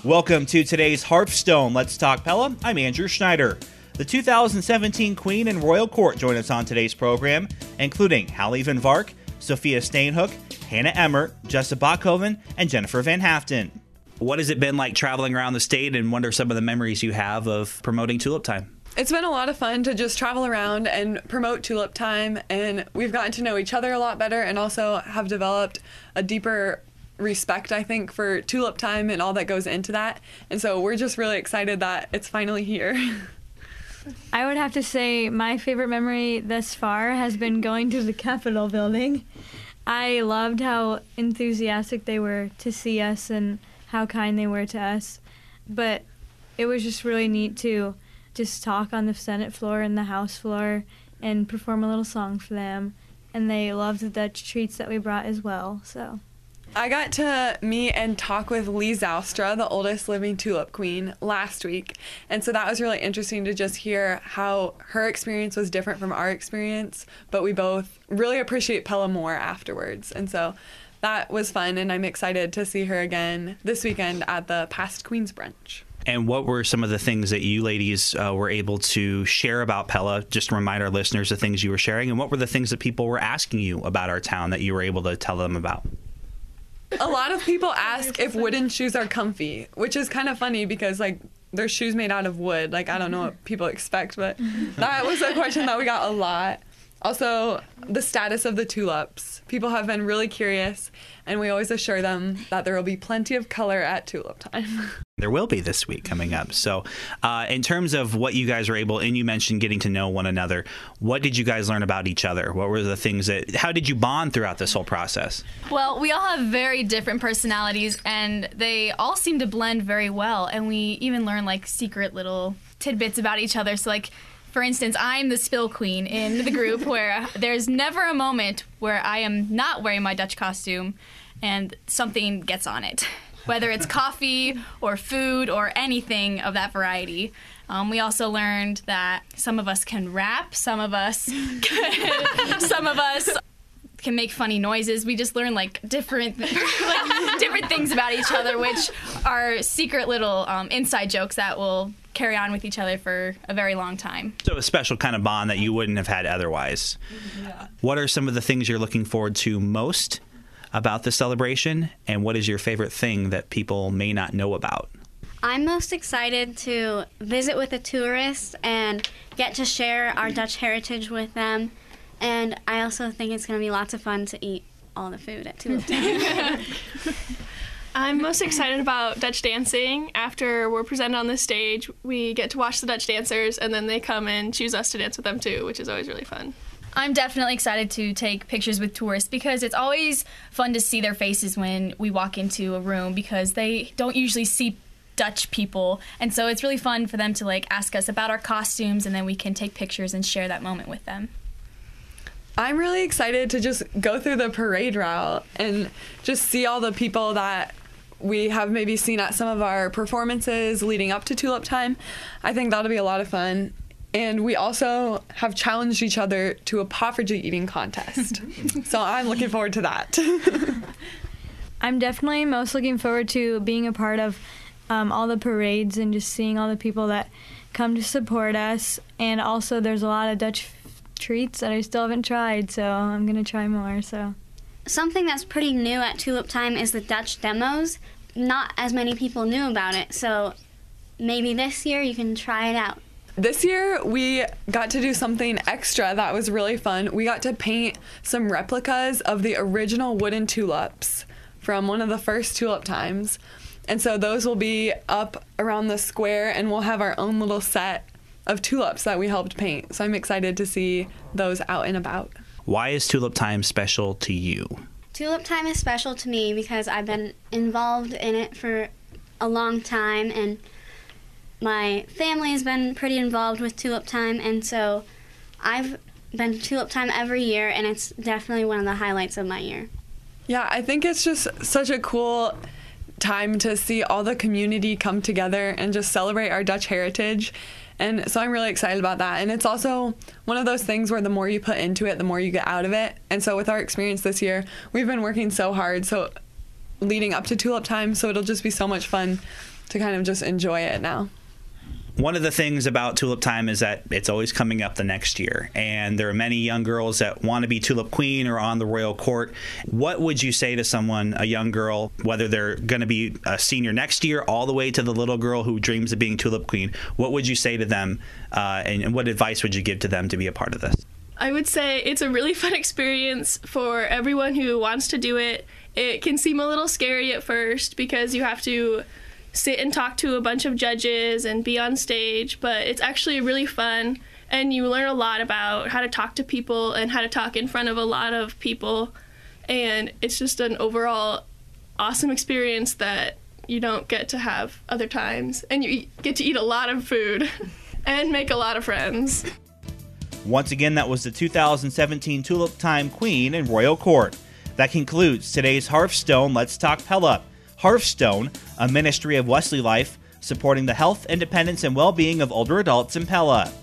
Welcome to today's Hearthstone Let's Talk Pella. I'm Andrew Schneider. The 2017 Queen and Royal Court join us on today's program, including Hallie Van Vark, Sophia Steenhoek, Hannah Emmert, Jessa Bachhoven, and Jennifer Van Haften. What has it been like traveling around the state, and what are some of the memories you have of promoting Tulip Time? It's been a lot of fun to just travel around and promote Tulip Time, and we've gotten to know each other a lot better and also have developed a deeper respect, I think, for Tulip Time and all that goes into that. And so we're just really excited that it's finally here. I would have to say my favorite memory thus far has been going to the Capitol building. I loved how enthusiastic they were to see us and how kind they were to us. But it was just really neat to just talk on the Senate floor and the House floor and perform a little song for them. And they loved the Dutch treats that we brought as well, so. I got to meet and talk with Lee Zoustra, the oldest living Tulip Queen, last week. And so that was really interesting to just hear how her experience was different from our experience, but we both really appreciate Pella more afterwards. And so that was fun, and I'm excited to see her again this weekend at the Past Queens Brunch. And what were some of the things that you ladies were able to share about Pella? Just to remind our listeners the things you were sharing, and what were the things that people were asking you about our town that you were able to tell them about? A lot of people ask if wooden shoes are comfy, which is kind of funny because, like, there's shoes made out of wood. Like, I don't know what people expect, but that was a question that we got a lot. Also, the status of the tulips. People have been really curious, and we always assure them that there will be plenty of color at Tulip Time. There will be this week coming up. So in terms of what you guys were able, and you mentioned getting to know one another, what did you guys learn about each other? What were the things how did you bond throughout this whole process? Well, we all have very different personalities, and they all seem to blend very well. And we even learn, like, secret little tidbits about each other. So, like, for instance, I'm the spill queen in the group where there's never a moment where I am not wearing my Dutch costume and something gets on it, whether it's coffee or food or anything of that variety. We also learned that some of us can rap, some of us can make funny noises. We just learn, like, different things about each other, which are secret little inside jokes that will carry on with each other for a very long time. So a special kind of bond that you wouldn't have had otherwise. Yeah. What are some of the things you're looking forward to most about the celebration, and what is your favorite thing that people may not know about? I'm most excited to visit with a tourist and get to share our Dutch heritage with them. And I also think it's going to be lots of fun to eat all the food at Tulip Time. I'm most excited about Dutch dancing. After we're presented on the stage, we get to watch the Dutch dancers, and then they come and choose us to dance with them too, which is always really fun. I'm definitely excited to take pictures with tourists because it's always fun to see their faces when we walk into a room because they don't usually see Dutch people, and so it's really fun for them to, like, ask us about our costumes, and then we can take pictures and share that moment with them. I'm really excited to just go through the parade route and just see all the people that we have maybe seen at some of our performances leading up to Tulip Time. I think that'll be a lot of fun. And we also have challenged each other to a potfridge eating contest. So I'm looking forward to that. I'm definitely most looking forward to being a part of all the parades and just seeing all the people that come to support us. And also there's a lot of Dutch treats that I still haven't tried, so I'm going to try more. So something that's pretty new at Tulip Time is the Dutch demos. Not as many people knew about it, so maybe this year you can try it out. This year we got to do something extra that was really fun. We got to paint some replicas of the original wooden tulips from one of the first Tulip Times. And so those will be up around the square, and we'll have our own little set of tulips that we helped paint. So I'm excited to see those out and about. Why is Tulip Time special to you? Tulip Time is special to me because I've been involved in it for a long time, and my family has been pretty involved with Tulip Time, and so I've been to Tulip Time every year, and it's definitely one of the highlights of my year. Yeah, I think it's just such a cool time to see all the community come together and just celebrate our Dutch heritage. And so I'm really excited about that. And it's also one of those things where the more you put into it, the more you get out of it. And so with our experience this year, we've been working so hard, so leading up to Tulip Time, so it'll just be so much fun to kind of just enjoy it now. One of the things about Tulip Time is that it's always coming up the next year, and there are many young girls that want to be Tulip Queen or on the Royal Court. What would you say to someone, a young girl, whether they're going to be a senior next year, all the way to the little girl who dreams of being Tulip Queen? What would you say to them, and what advice would you give to them to be a part of this? I would say it's a really fun experience for everyone who wants to do it. It can seem a little scary at first because you have to sit and talk to a bunch of judges and be on stage, but it's actually really fun, and you learn a lot about how to talk to people and how to talk in front of a lot of people, and it's just an overall awesome experience that you don't get to have other times, and you get to eat a lot of food and make a lot of friends. Once again, that was the 2017 Tulip Time Queen in Royal Court. That concludes today's Hearthstone Let's Talk Pella. Hearthstone, a ministry of Wesley Life, supporting the health, independence, and well-being of older adults in Pella.